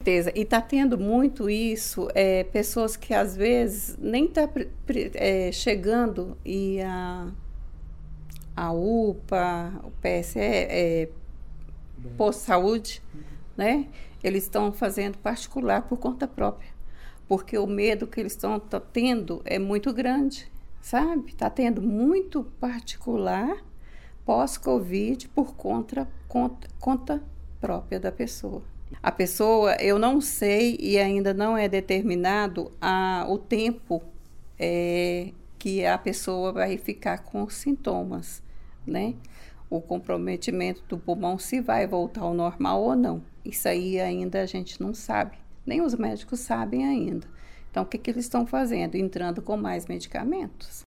certeza. E está tendo muito isso, pessoas que às vezes nem tá chegando e a UPA, o PSE, Posto de Saúde, né? Eles estão fazendo particular por conta própria, porque o medo que eles estão tendo é muito grande, sabe? Está tendo muito particular pós-Covid por conta própria da pessoa. A pessoa, eu não sei e ainda não é determinado o tempo que a pessoa vai ficar com os sintomas, né? O comprometimento do pulmão, se vai voltar ao normal ou não. Isso aí ainda a gente não sabe, nem os médicos sabem ainda. Então, o que eles estão fazendo? Entrando com mais medicamentos.